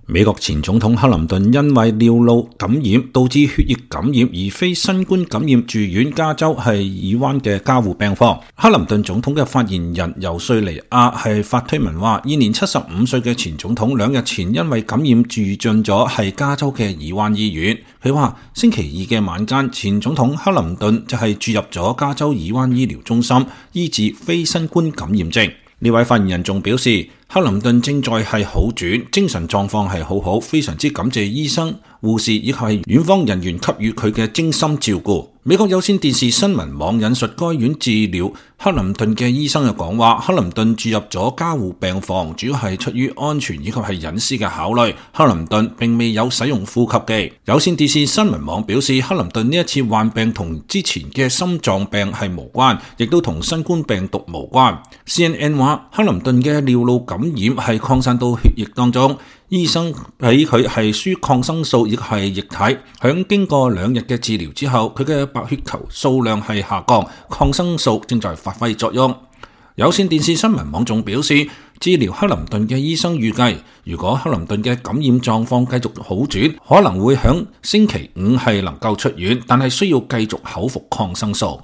美國前總統克林頓因為尿路感染導致血液感染而非新冠感染住院加州係爾灣嘅加護病房。克林頓總統嘅發言人尤瑞尼亞係發推文話，現年75歲嘅前總統2日前因為感染住進咗係加州嘅爾灣醫院。佢話星期二嘅晚間，前總統克林頓就係住入咗加州爾灣醫療中心醫治非新冠感染症。呢位發言人仲表示，克林頓正在係好轉，精神狀況係好好，非常之感謝醫生、護士以及係院方人員給予佢嘅精心照顧。美國有線電視新聞網引述該院治療克林頓嘅醫生嘅講話，克林頓住入咗加護病房，主要係出於安全以及係隱私嘅考慮。克林頓並未有使用呼吸機。有線電視新聞網表示，克林頓呢一次患病同之前嘅心臟病係無關，亦都同新冠病毒無關。CNN 話，克林頓嘅尿路感染係擴散到血液當中，醫生俾佢係輸抗生素亦係液體，響經過2日嘅治療之後，佢嘅白血球數量係下降，抗生素正在發揮作用。有線電視新聞網仲表示，治療克林頓嘅醫生預計，如果克林頓嘅感染狀況繼續好轉，可能會響星期5係能夠出院，但係需要繼續口服抗生素。